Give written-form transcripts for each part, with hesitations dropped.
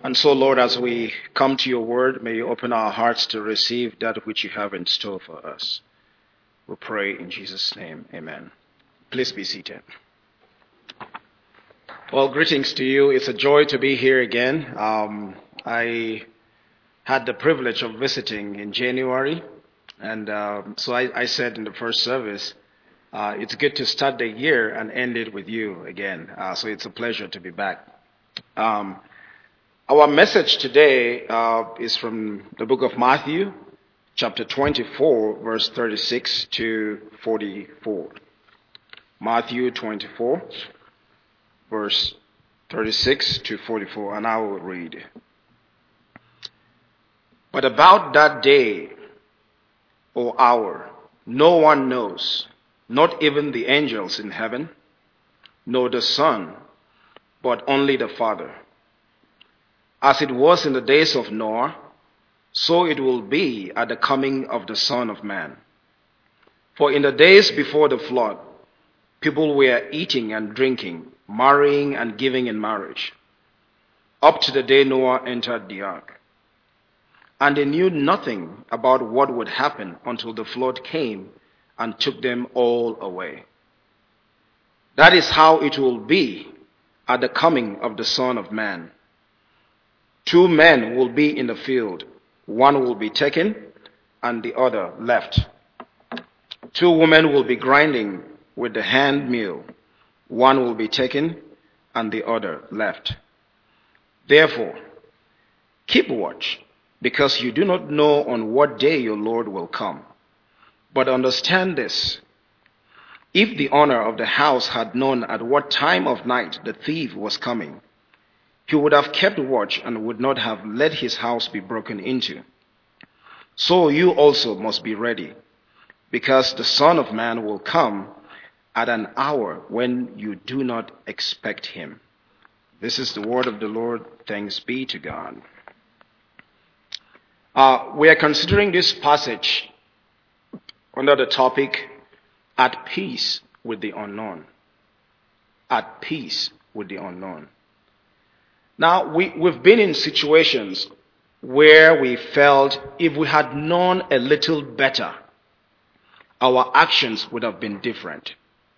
And so, Lord, as we come to your word, may you open our hearts to receive that which you have in store for us. We pray in Jesus' name. Amen. Please be seated. Well, greetings to you. It's a joy to be here again. I had the privilege of visiting in January. And so I said in the first service, it's good to start the year and end it with you again. So it's a pleasure to be back. Our message today is from the book of Matthew, chapter 24, verse 36 to 44. Matthew 24, verse 36 to 44, and I will read. But about that day or hour, no one knows, not even the angels in heaven, nor the Son, but only the Father. As it was in the days of Noah, so it will be at the coming of the Son of Man. For in the days before the flood, people were eating and drinking, marrying and giving in marriage, up to the day Noah entered the ark. And they knew nothing about what would happen until the flood came and took them all away. That is how it will be at the coming of the Son of Man. 2 men will be in the field. One will be taken and the other left. 2 women will be grinding with the hand mill. One will be taken and the other left. Therefore, keep watch, because you do not know on what day your Lord will come. But understand this: if the owner of the house had known at what time of night the thief was coming, he would have kept watch and would not have let his house be broken into. So you also must be ready, because the Son of Man will come at an hour when you do not expect him. This is the word of the Lord. Thanks be to God. We are considering this passage under the topic, At Peace with the Unknown. At peace with the unknown. Now, we've been in situations where we felt if we had known a little better, our actions would have been different.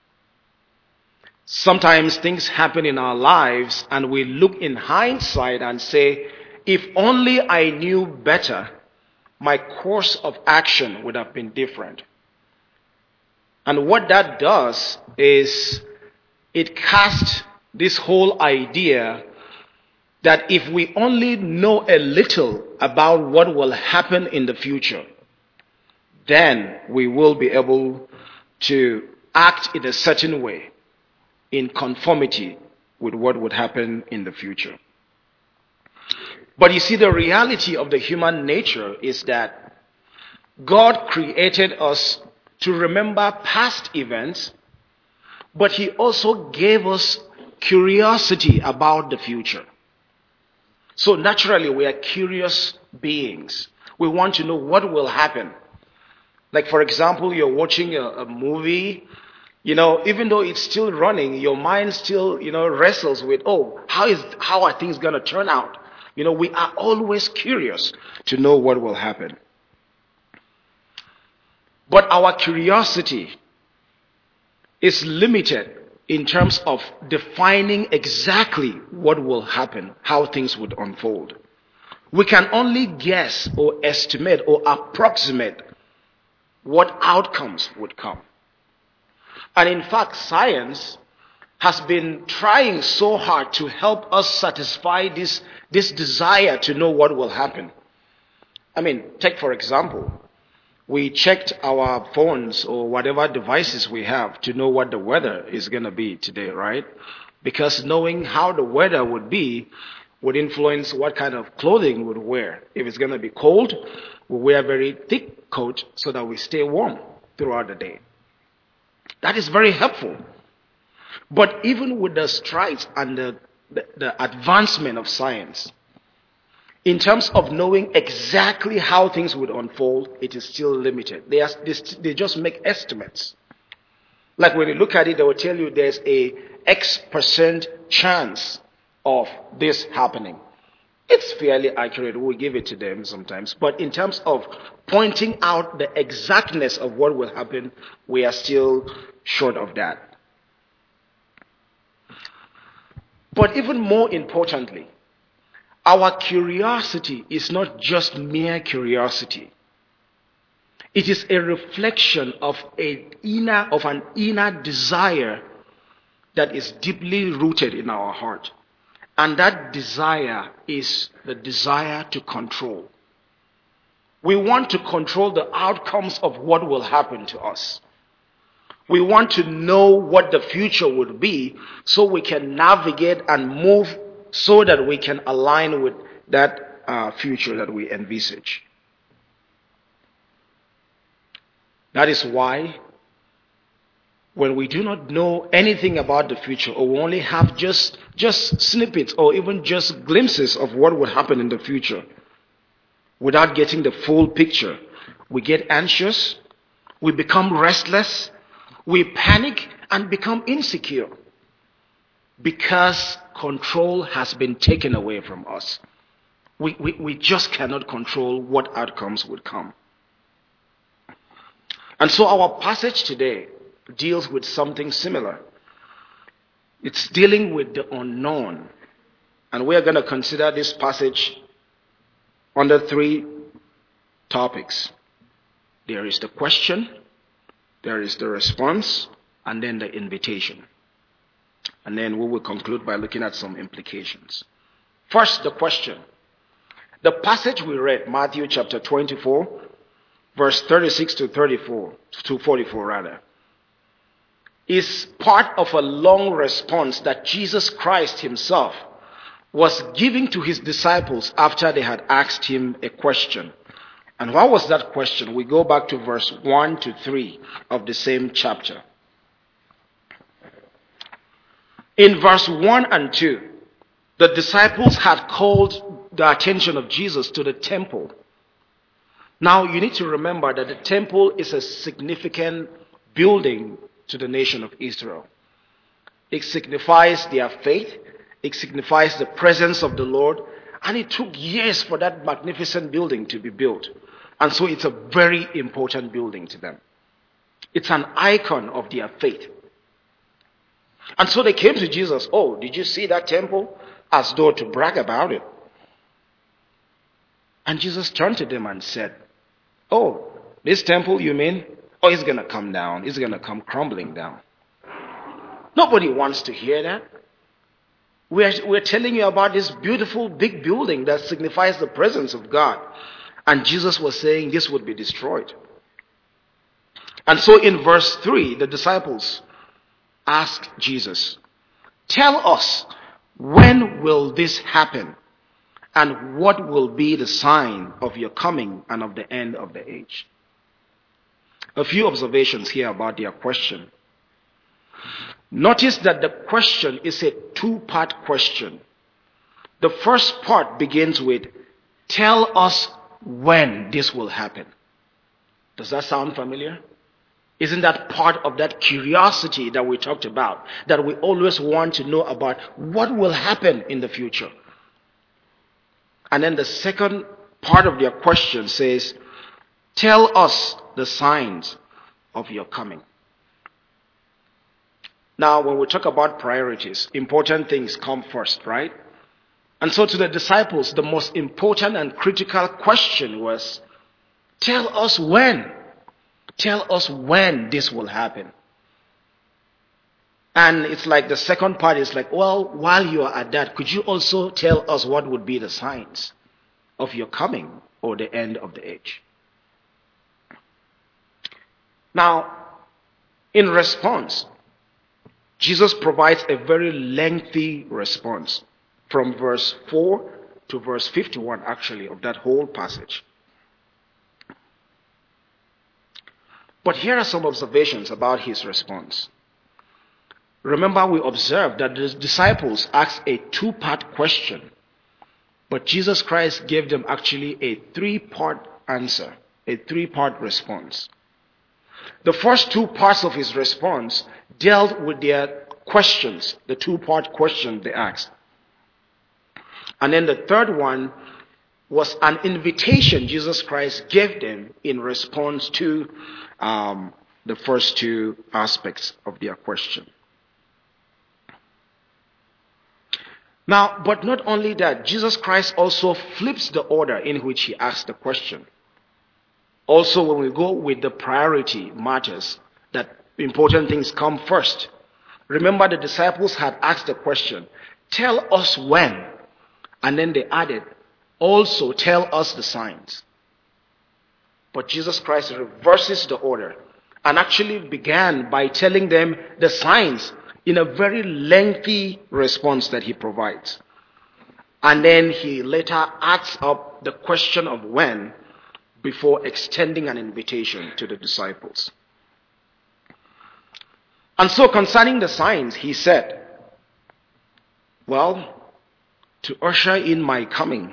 Sometimes things happen in our lives and we look in hindsight and say, if only I knew better, my course of action would have been different. And what that does is it casts this whole idea that if we only know a little about what will happen in the future, then we will be able to act in a certain way in conformity with what would happen in the future. But you see, the reality of the human nature is that God created us to remember past events, but he also gave us curiosity about the future. So naturally, we are curious beings. We want to know what will happen. Like, for example, you're watching a movie, even though it's still running, your mind still, wrestles with, how are things going to turn out? We are always curious to know what will happen. But our curiosity is limited in terms of defining exactly what will happen, how things would unfold. We can only guess or estimate or approximate what outcomes would come. And in fact, science has been trying so hard to help us satisfy this desire to know what will happen. Take for example, we checked our phones or whatever devices we have to know what the weather is going to be today, right? Because knowing how the weather would be would influence what kind of clothing we'd wear. If it's going to be cold, we wear a very thick coat so that we stay warm throughout the day. That is very helpful. But even with the strides and the advancement of science, in terms of knowing exactly how things would unfold, it is still limited. They just make estimates. Like when you look at it, they will tell you there's a X% chance of this happening. It's fairly accurate. We'll give it to them sometimes. But in terms of pointing out the exactness of what will happen, we are still short of that. But even more importantly, our curiosity is not just mere curiosity. It is a reflection of an inner desire that is deeply rooted in our heart. And that desire is the desire to control. We want to control the outcomes of what will happen to us. We want to know what the future would be so we can navigate and move so that we can align with that future that we envisage. That is why when we do not know anything about the future, or we only have just snippets or even just glimpses of what will happen in the future, without getting the full picture, we get anxious, we become restless, we panic and become insecure because control has been taken away from us. We just cannot control what outcomes would come. And so our passage today deals with something similar. It's dealing with the unknown. And we are going to consider this passage under 3 topics. There is the question, there is the response, and then the invitation. And then we will conclude by looking at some implications. First, the question. The passage we read, Matthew chapter 24, verse 36 to 44 rather, is part of a long response that Jesus Christ himself was giving to his disciples after they had asked him a question. And what was that question? We go back to verse 1 to 3 of the same chapter. In verse 1 and 2, the disciples had called the attention of Jesus to the temple. Now, you need to remember that the temple is a significant building to the nation of Israel. It signifies their faith. It signifies the presence of the Lord. And it took years for that magnificent building to be built. And so it's a very important building to them. It's an icon of their faith. And so they came to Jesus. Oh, did you see that temple? As though to brag about it. And Jesus turned to them and said, oh, this temple you mean? Oh, it's going to come down. It's going to come crumbling down. Nobody wants to hear that. We're telling you about this beautiful big building that signifies the presence of God. And Jesus was saying this would be destroyed. And so in verse 3, the disciples asked Jesus, tell us, when will this happen? And what will be the sign of your coming and of the end of the age? A few observations here about their question. Notice that the question is a 2-part question. The first part begins with, tell us when this will happen. Does that sound familiar? Isn't that part of that curiosity that we talked about? That we always want to know about what will happen in the future. And then the second part of their question says, tell us the signs of your coming. Now, when we talk about priorities, important things come first, right? And so to the disciples, the most important and critical question was, tell us when. Tell us when this will happen. And it's like the second part is like, well, while you are at that, could you also tell us what would be the signs of your coming or the end of the age? Now, in response, Jesus provides a very lengthy response from verse 4 to verse 51, actually, of that whole passage. But here are some observations about his response. Remember, we observed that the disciples asked a 2-part question, but Jesus Christ gave them actually a 3-part answer, a 3-part response. The first 2 parts of his response dealt with their questions, the 2-part question they asked. And then the third one was an invitation Jesus Christ gave them in response to the first two aspects of their question. Now, but not only that, Jesus Christ also flips the order in which he asked the question. Also, when we go with the priority matters, that important things come first. Remember, the disciples had asked the question, tell us when. And then they added, also tell us the signs. But Jesus Christ reverses the order and actually began by telling them the signs in a very lengthy response that he provides. And then he later adds up the question of when before extending an invitation to the disciples. And so concerning the signs, he said, well, to usher in my coming,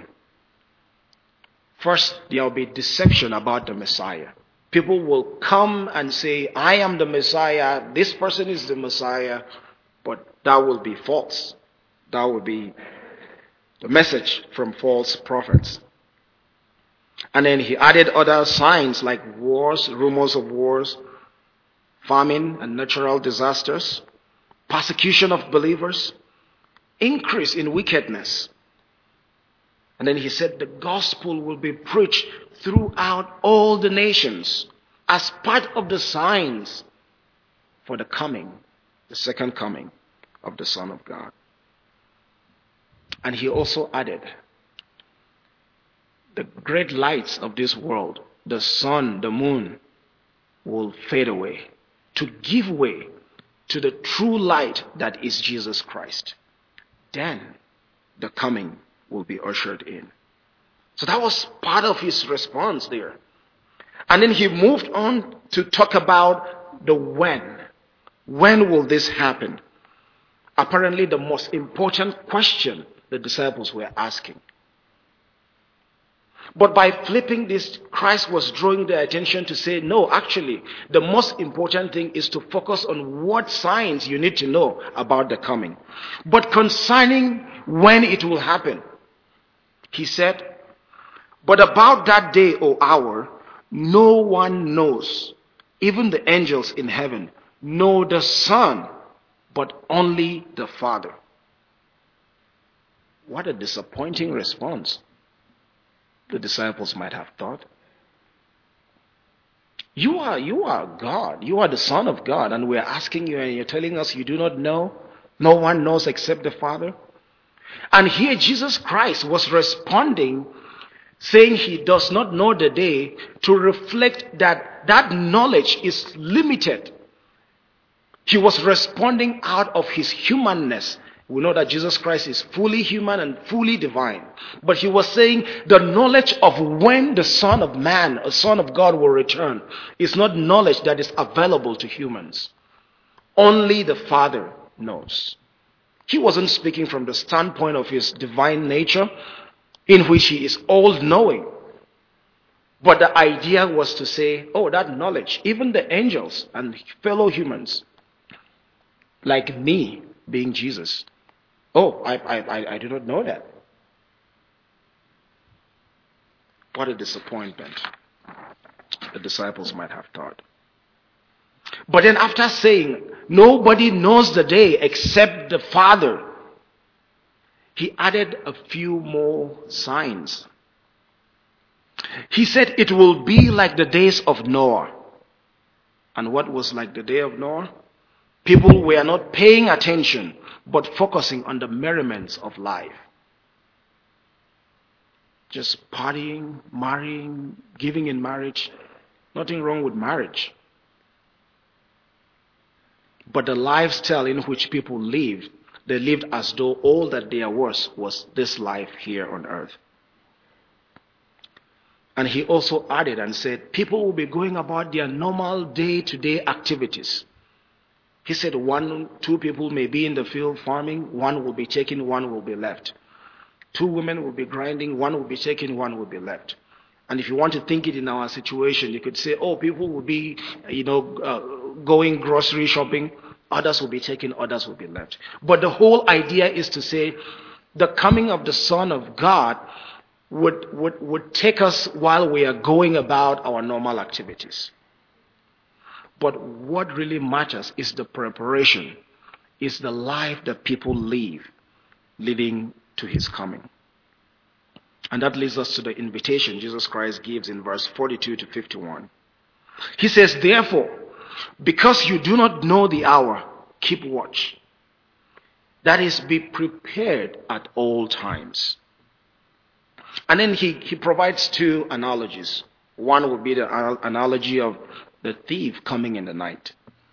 first there will be deception about the Messiah. People will come and say, I am the Messiah, this person is the Messiah, but that will be false. That will be the message from false prophets. And then he added other signs like wars, rumors of wars, famine and natural disasters, persecution of believers, increase in wickedness. And then he said the gospel will be preached throughout all the nations as part of the signs for the coming, the second coming of the Son of God. And he also added, the great lights of this world, the sun, the moon, will fade away to give way to the true light that is Jesus Christ. Then the coming will be ushered in. So that was part of his response there. And then he moved on to talk about the when. When will this happen? Apparently the most important question the disciples were asking. But by flipping this, Christ was drawing their attention to say, no, actually, the most important thing is to focus on what signs you need to know about the coming. But concerning when it will happen, he said, but about that day or hour, no one knows, even the angels in heaven, nor the Son, but only the Father. What a disappointing response, the disciples might have thought. You are God. You are the Son of God, and we're asking you and you're telling us you do not know. No one knows except the Father. And here Jesus Christ was responding, saying he does not know the day, to reflect that that knowledge is limited. He was responding out of his humanness. We know that Jesus Christ is fully human and fully divine. But he was saying the knowledge of when the Son of Man, a Son of God, will return is not knowledge that is available to humans. Only the Father knows. He wasn't speaking from the standpoint of his divine nature, in which he is all-knowing. But the idea was to say, oh, that knowledge, even the angels and fellow humans, like me being Jesus, oh, I do not know that. What a disappointment, the disciples might have thought. But then after saying, nobody knows the day except the Father, he added a few more signs. He said it will be like the days of Noah. And what was like the day of Noah? People were not paying attention, but focusing on the merriments of life. Just partying, marrying, giving in marriage. Nothing wrong with marriage. But the lifestyle in which people lived, they lived as though all that there was this life here on earth. And he also added and said, people will be going about their normal day-to-day activities. He said 2 people may be in the field farming, 1 will be taken, 1 will be left. 2 women will be grinding, 1 will be taken, 1 will be left. And if you want to think it in our situation, you could say, oh, people will be, going grocery shopping, others will be taken, others will be left. But the whole idea is to say, the coming of the Son of God would take us while we are going about our normal activities. But what really matters is the preparation, is the life that people live leading to his coming. And that leads us to the invitation Jesus Christ gives in verse 42 to 51. He says, therefore, because you do not know the hour, keep watch. That is, be prepared at all times. And then he provides two analogies. One would be the analogy of the thief coming in the night.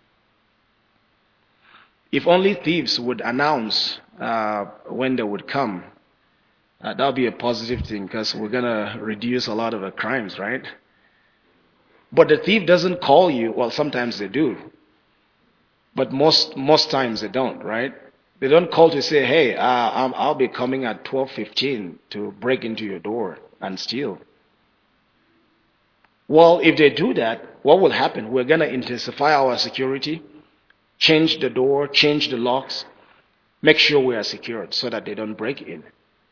If only thieves would announce when they would come, that would be a positive thing, because we're going to reduce a lot of the crimes, right? But the thief doesn't call you. Well, sometimes they do. But most times they don't, right? They don't call to say, hey, I'll be coming at 12:15 to break into your door and steal. Well, if they do that, what will happen? We're going to intensify our security, change the door, change the locks, make sure we are secured so that they don't break in.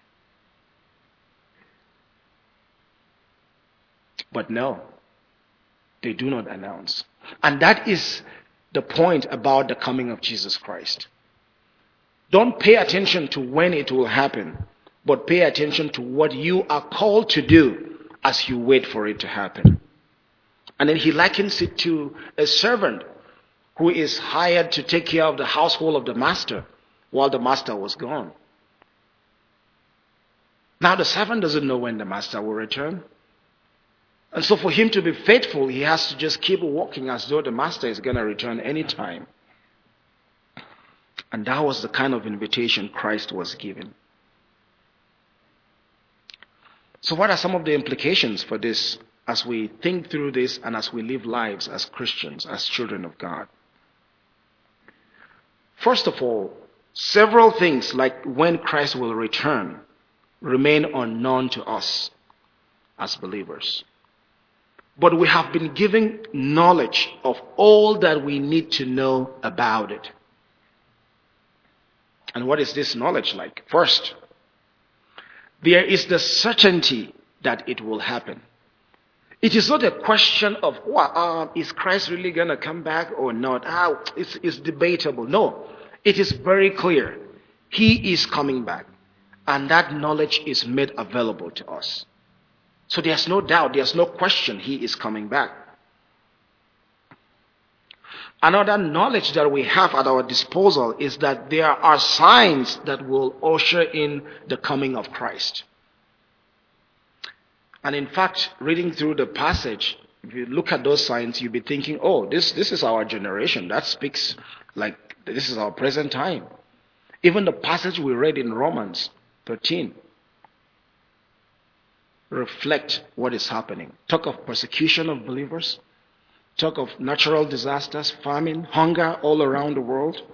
But no, they do not announce. And that is the point about the coming of Jesus Christ. Don't pay attention to when it will happen, but pay attention to what you are called to do as you wait for it to happen. And then he likens it to a servant who is hired to take care of the household of the master while the master was gone. Now the servant doesn't know when the master will return. And so for him to be faithful, he has to just keep walking as though the master is going to return anytime. And that was the kind of invitation Christ was given. So what are some of the implications for this as we think through this and as we live lives as Christians, as children of God? First of all, several things like when Christ will return remain unknown to us as believers. But we have been given knowledge of all that we need to know about it. And what is this knowledge like? First, there is the certainty that it will happen. It is not a question of, is Christ really going to come back or not? It's debatable. No, it is very clear. He is coming back. And that knowledge is made available to us. So there's no doubt, there's no question he is coming back. Another knowledge that we have at our disposal is that there are signs that will usher in the coming of Christ. And in fact, reading through the passage, if you look at those signs, you'll be thinking, this is our generation. That speaks like this is our present time. Even the passage we read in Romans 13 reflect what is happening. Talk of persecution of believers. Talk of natural disasters, famine, hunger all around the world.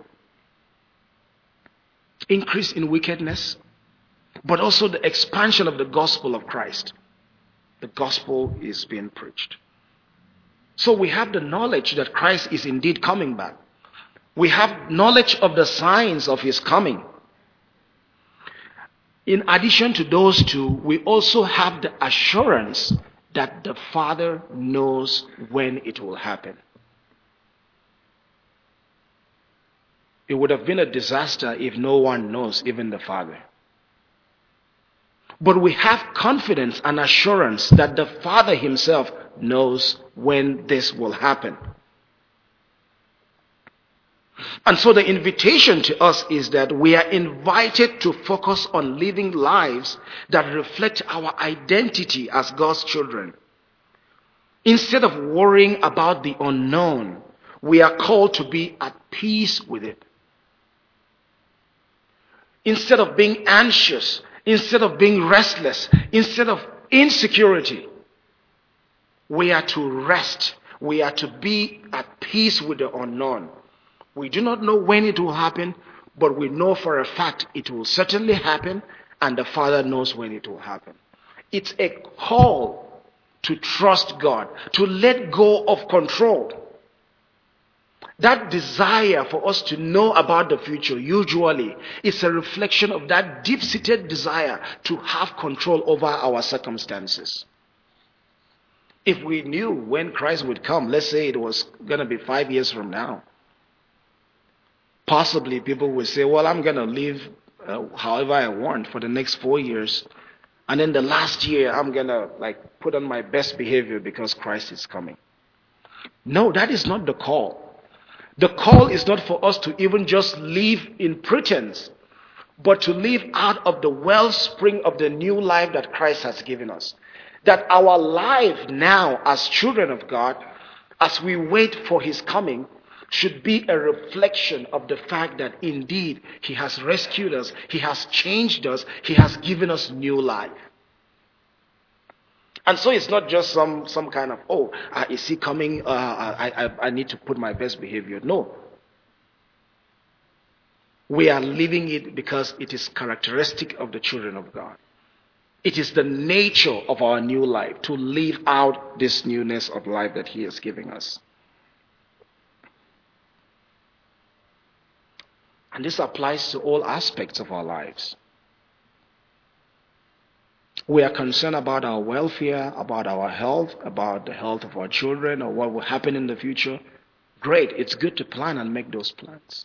Increase in wickedness. But also the expansion of the gospel of Christ. The gospel is being preached. So we have the knowledge that Christ is indeed coming back. We have knowledge of the signs of his coming. In addition to those two, we also have the assurance that the Father knows when it will happen. It would have been a disaster if no one knows, even the Father. But we have confidence and assurance that the Father himself knows when this will happen. And so the invitation to us is that we are invited to focus on living lives that reflect our identity as God's children. Instead of worrying about the unknown, we are called to be at peace with it. Instead of being anxious, instead of being restless, instead of insecurity, we are to rest. We are to be at peace with the unknown. We do not know when it will happen, but we know for a fact it will certainly happen, and the Father knows when it will happen. It's a call to trust God, to let go of control. That desire for us to know about the future usually is a reflection of that deep-seated desire to have control over our circumstances. If we knew when Christ would come, let's say it was going to be 5 years from now, possibly people would say, well, I'm going to live however I want for the next 4 years. And then the last year, I'm going to put on my best behavior because Christ is coming. No, that is not the call. The call is not for us to even just live in pretense, but to live out of the wellspring of the new life that Christ has given us. That our life now as children of God, as we wait for His coming, should be a reflection of the fact that indeed He has rescued us, He has changed us, He has given us new life. And so it's not just some kind of, is He coming? I need to put my best behavior. No. We are living it because it is characteristic of the children of God. It is the nature of our new life to live out this newness of life that He is giving us. And this applies to all aspects of our lives. We are concerned about our welfare, about our health, about the health of our children, or what will happen in the future. Great, it's good to plan and make those plans.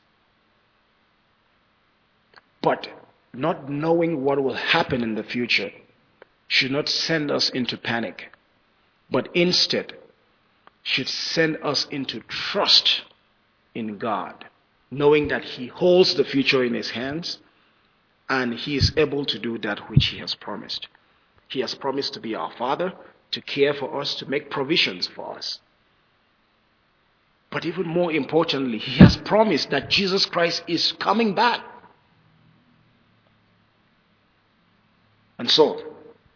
But not knowing what will happen in the future should not send us into panic, but instead should send us into trust in God, knowing that He holds the future in His hands and He is able to do that which He has promised. He has promised to be our Father, to care for us, to make provisions for us. But even more importantly, He has promised that Jesus Christ is coming back. And so,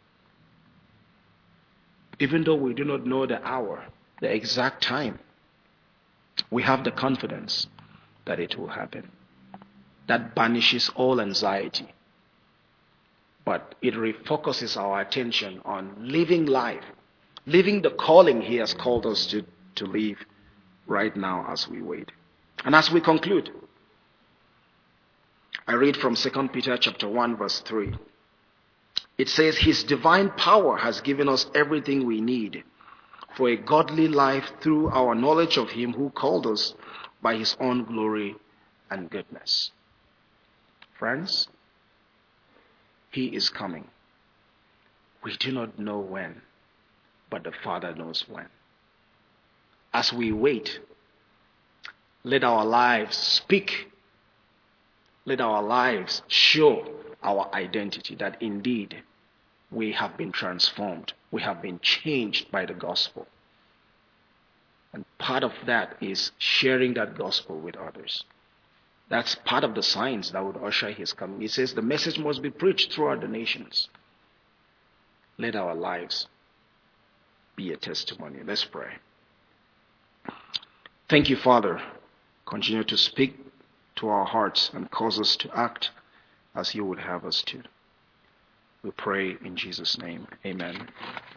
even though we do not know the hour, the exact time, we have the confidence that it will happen. That banishes all anxiety. But it refocuses our attention on living life, living the calling He has called us to live right now as we wait. And as we conclude, I read from 2 Peter chapter 1 verse 3. It says, His divine power has given us everything we need for a godly life through our knowledge of Him who called us by His own glory and goodness. Friends, He is coming. We do not know when, but the Father knows when. As we wait, let our lives speak. Let our lives show our identity, that indeed we have been transformed. We have been changed by the gospel. And part of that is sharing that gospel with others. That's part of the signs that would usher His coming. He says the message must be preached throughout the nations. Let our lives be a testimony. Let's pray. Thank you, Father. Continue to speak to our hearts and cause us to act as You would have us to. We pray in Jesus' name. Amen.